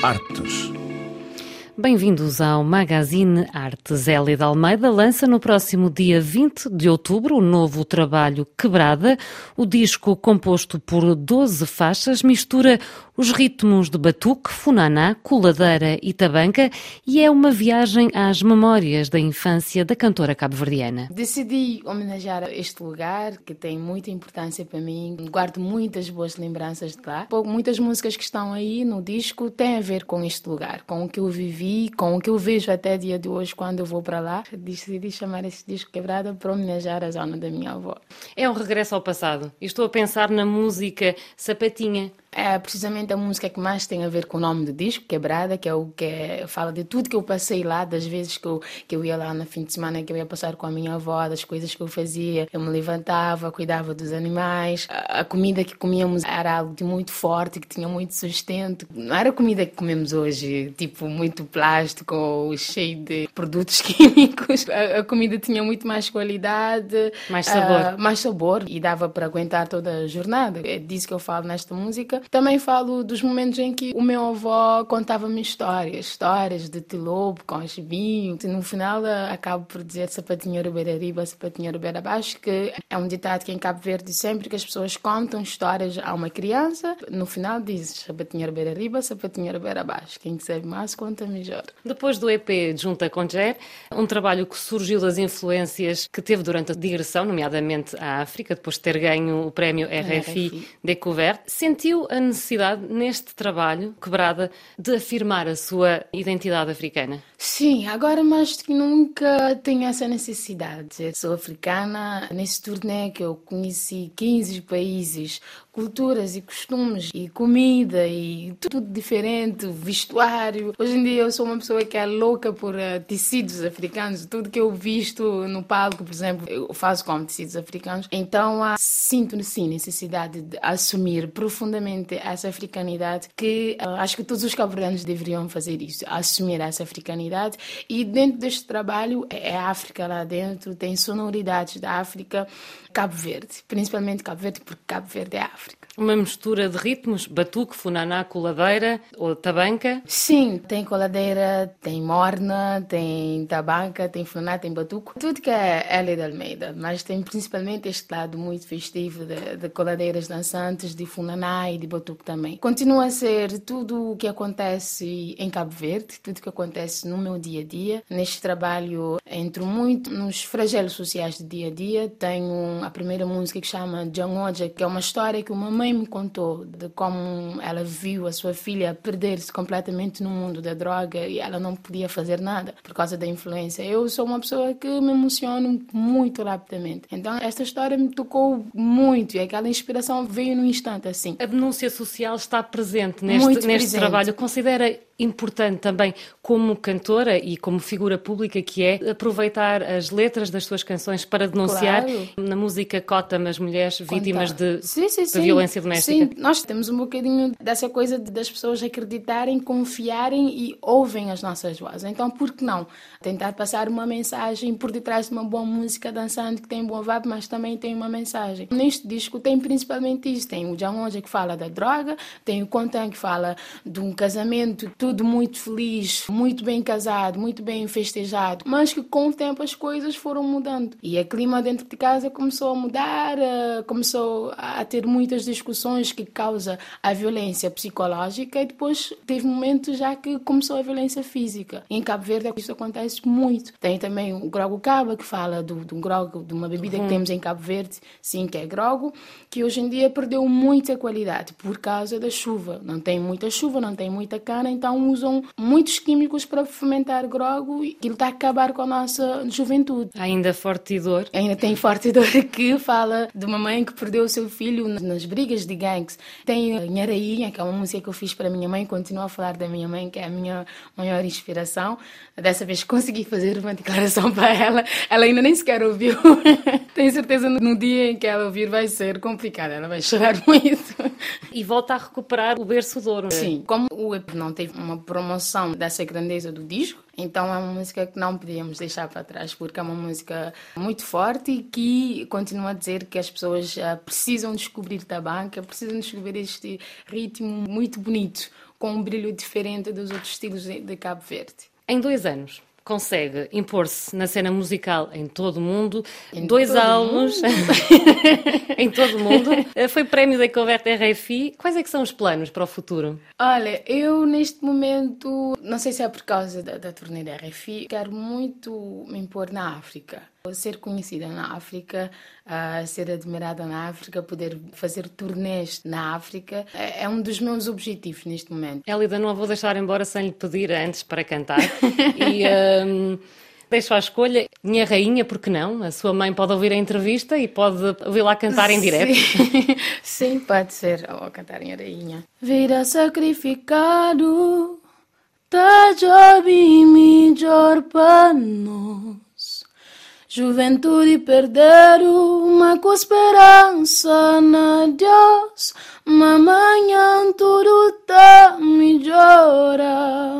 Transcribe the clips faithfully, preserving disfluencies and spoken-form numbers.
Artes. Bem-vindos ao Magazine Artes. Hélida Almeida lança no próximo dia vinte de outubro o novo trabalho Quebrada. O disco, composto por doze faixas, mistura os ritmos de batuque, funaná, coladeira e tabanca e é uma viagem às memórias da infância da cantora cabo-verdiana. Decidi homenagear este lugar que tem muita importância para mim. Guardo muitas boas lembranças de lá. Muitas músicas que estão aí no disco têm a ver com este lugar, com o que eu vivi, com o que eu vejo até dia de hoje quando eu vou para lá. Decidi chamar este disco Quebrada para homenagear a zona da minha avó. É um regresso ao passado. E estou a pensar na música Sapatinha. É precisamente a música que mais tem a ver com o nome do disco, Quebrada, que é o que é, fala de tudo que eu passei lá, das vezes que eu, que eu ia lá no fim de semana, que eu ia passar com a minha avó, das coisas que eu fazia. Eu me levantava, cuidava dos animais. A, a comida que comíamos era algo de muito forte, que tinha muito sustento. Não era a comida que comemos hoje, tipo muito plástico ou cheio de produtos químicos. A, a comida tinha muito mais qualidade. Mais sabor. Uh, mais sabor e dava para aguentar toda a jornada. É disso que eu falo nesta música. Também falo dos momentos em que o meu avô contava-me histórias, histórias de Tilobo com chibinho. No final acabo por dizer sapatinho beira riba, sapatinho beira abaixo, que é um ditado que em Cabo Verde sempre que as pessoas contam histórias a uma criança, no final diz sapatinho beira riba, sapatinho beira abaixo. Quem sabe mais conta melhor. Depois do E P Junta com Jer, um trabalho que surgiu das influências que teve durante a digressão, nomeadamente à África, depois de ter ganho o prémio R F I Découverte, sentiu a necessidade neste trabalho, Quebrada, de afirmar a sua identidade africana? Sim, agora mais do que nunca tenho essa necessidade. Eu sou africana, nesse turnê que eu conheci quinze países, culturas e costumes e comida e tudo diferente, vestuário. Hoje em dia eu sou uma pessoa que é louca por uh, tecidos africanos. Tudo que eu visto no palco, por exemplo, eu faço com tecidos africanos. Então uh, sinto sim necessidade de assumir profundamente essa africanidade que uh, acho que todos os cabo-verdianos deveriam fazer isso, assumir essa africanidade. E dentro deste trabalho é a África lá dentro, tem sonoridades da África, Cabo Verde, principalmente Cabo Verde, porque Cabo Verde é África. Uma mistura de ritmos, batuque, funaná, coladeira ou tabanca? Sim, tem coladeira, tem morna, tem tabanca, tem funaná, tem batuque. Tudo que é Hélida Almeida, mas tem principalmente este lado muito festivo de, de coladeiras dançantes, de funaná e de batuque também. Continua a ser tudo o que acontece em Cabo Verde, tudo o que acontece no meu dia-a-dia. Neste trabalho, entro muito nos flagelos sociais do dia-a-dia. Tenho a primeira música que chama Jangoja, que é uma história que uma mãe me contou de como ela viu a sua filha perder-se completamente no mundo da droga e ela não podia fazer nada por causa da influência. Eu sou uma pessoa que me emociono muito rapidamente. Então, esta história me tocou muito e aquela inspiração veio num instante assim. A denúncia social está presente neste, neste presente. trabalho. Considera importante também, como cantora e como figura pública que é, aproveitar as letras das suas canções para denunciar, claro, na música cota-me as mulheres Contar. vítimas de, sim, sim, de sim. violência doméstica. Sim, nós temos um bocadinho dessa coisa de, das pessoas acreditarem, confiarem e ouvem as nossas vozes. Então, por que não tentar passar uma mensagem por detrás de uma boa música dançante que tem bom vibe, mas também tem uma mensagem. Neste disco tem principalmente isso. Tem o Jangoja que fala da droga, tem o Contan que fala de um casamento, tudo muito feliz, muito bem casado, muito bem festejado, mas que com o tempo as coisas foram mudando. E o clima dentro de casa começou a mudar, começou a ter muitas discussões que causa a violência psicológica e depois teve momentos já que começou a violência física. Em Cabo Verde isso acontece muito. Tem também o Grogo Caba que fala do, do grogo, de uma bebida uhum. que temos em Cabo Verde, sim, que é grogo, que hoje em dia perdeu muita qualidade por causa da chuva. Não tem muita chuva, não tem muita cana, então usam muitos químicos para fermentar grogo e aquilo está a acabar com a nossa juventude. Ainda Forte Dor. Ainda tem Forte Dor que fala de uma mãe que perdeu o seu filho nas brigas de gangues. Tem Nharainha, que é uma música que eu fiz para a minha mãe, continuo a falar da minha mãe, que é a minha maior inspiração. Dessa vez consegui fazer uma declaração para ela, ela ainda nem sequer ouviu. Tenho certeza no dia em que ela ouvir vai ser complicado, ela vai chorar muito. E volta a recuperar o berço de ouro. Sim, como o E P não teve uma promoção dessa grandeza do disco, então é uma música que não podíamos deixar para trás, porque é uma música muito forte e que continua a dizer que as pessoas uh, precisam descobrir tabanca, precisam descobrir este ritmo muito bonito, com um brilho diferente dos outros estilos de, de Cabo Verde. Em dois anos, consegue impor-se na cena musical em todo o mundo, em dois todo álbuns em todo o mundo, foi prémio da Converte R F I. Quais é que são os planos para o futuro? Olha, eu neste momento, não sei se é por causa da, da turnê da R F I, quero muito me impor na África. Ser conhecida na África, uh, ser admirada na África, poder fazer turnês na África, é, é um dos meus objetivos neste momento. Élida, não a vou deixar embora sem lhe pedir antes para cantar. E um, deixo à escolha, Minha Rainha, porque não? A sua mãe pode ouvir a entrevista e pode ouvi-la cantar em direto. Sim, Sim, pode ser, ou cantar em rainha. Vida sacrificado, tá jobi melhor para nós. Juventude perderam, mas com esperança na Deus, mas amanhã tudo tá melhora.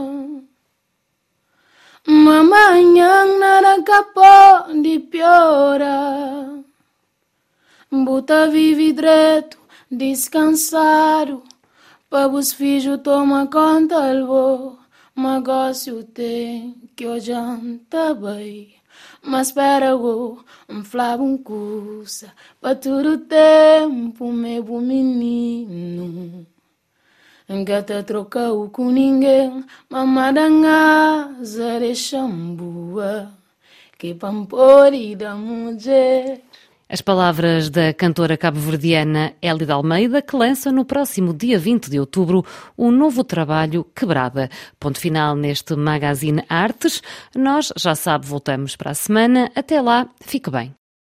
Mas amanhã nada capaz de piorar. Bota vive direto, descansado, para os filhos tomar conta do bom. Negócio tem que hoje anda bem. Mas espera eu, um flavo um cursa, para todo tempo, meu menino. Engata trocou com ninguém, mamadanha, de chambua, que pampori da mulher. As palavras da cantora cabo-verdiana Élida Almeida, que lança no próximo dia vinte de outubro o novo trabalho Quebrada. Ponto final neste Magazine Artes. Nós, já sabe, voltamos para a semana. Até lá, fique bem.